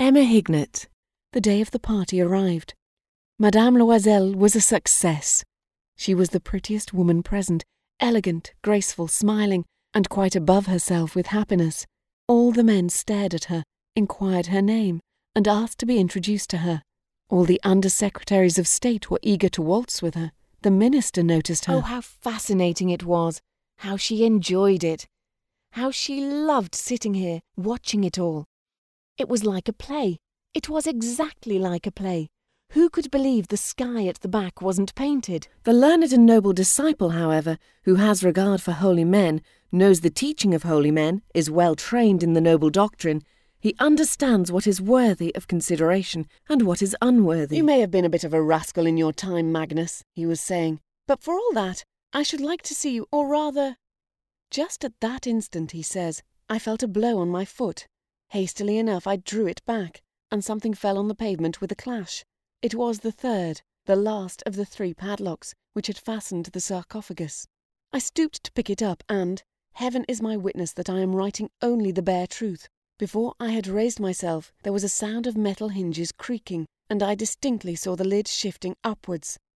Emma Hignett. The day of the party arrived. Madame Loisel was a success. She was the prettiest woman present, elegant, graceful, smiling, and quite above herself with happiness. All the men stared at her, inquired her name, and asked to be introduced to her. All the under-secretaries of state were eager to waltz with her. The minister noticed her. Oh, how fascinating it was! How she enjoyed it! How she loved sitting here, watching it all! It was like a play. It was exactly like a play. Who could believe the sky at the back wasn't painted? The learned and noble disciple, however, who has regard for holy men, knows the teaching of holy men, is well trained in the noble doctrine. He understands what is worthy of consideration and what is unworthy. You may have been a bit of a rascal in your time, Magnus, he was saying, but for all that, I should like to see you, or rather... Just at that instant, he says, I felt a blow on my foot. Hastily enough, I drew it back, and something fell on the pavement with a clash. It was the third, the last of the 3 padlocks which had fastened the sarcophagus. I stooped to pick it up, and, heaven is my witness that I am writing only the bare truth, before I had raised myself there was a sound of metal hinges creaking, and I distinctly saw the lid shifting upwards.